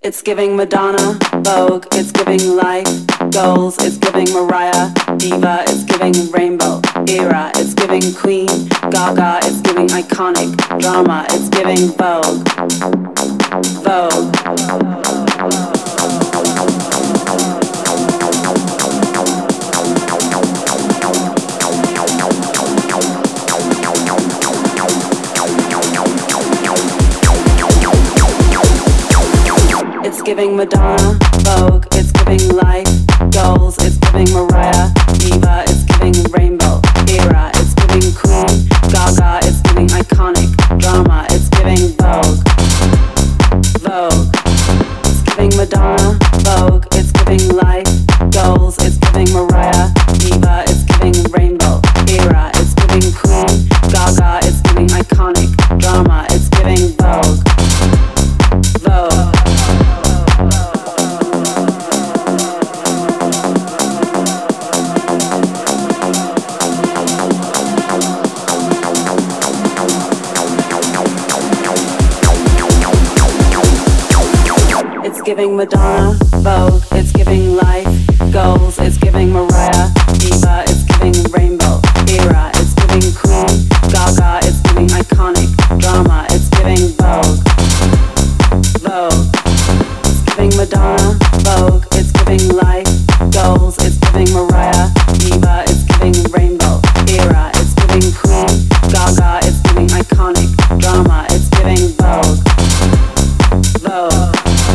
It's giving Madonna, Vogue, it's giving life, goals, it's giving Mariah, Diva, it's giving Rainbow, Era, it's giving Queen, Gaga, it's giving iconic, drama, it's giving Vogue, Vogue. It's giving Madonna, Vogue, it's giving life, goals, it's giving Mariah, Diva, it's giving Rainbow, Era, it's giving Queen, Gaga, it's giving iconic, drama, it's giving Vogue, Vogue. It's giving Madonna, Vogue, it's giving life, goals, it's giving Mariah, Diva, it's giving Rainbow, Era, it's giving Queen, Gaga, it's giving iconic, drama, it's giving Vogue, Vogue. It's giving Madonna, Vogue, it's giving life, goals, it's giving Mariah, Diva, it's giving Rainbow, Era, it's giving Queen, Gaga, it's giving iconic, drama, it's giving Vogue, Vogue. It's giving Madonna, Vogue, it's giving life, goals, it's giving Mariah, Diva, it's giving Rainbow, Era, it's giving Queen, Gaga, it's giving iconic, drama, it's giving Vogue, Vogue.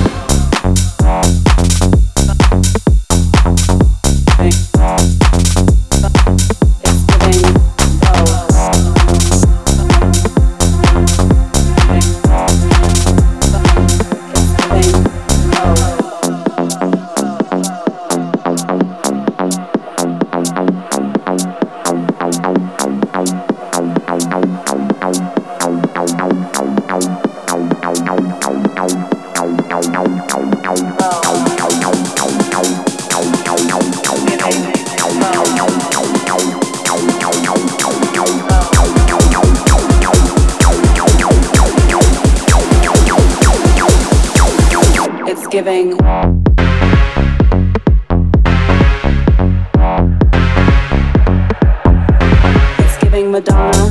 Giving it's giving Madonna,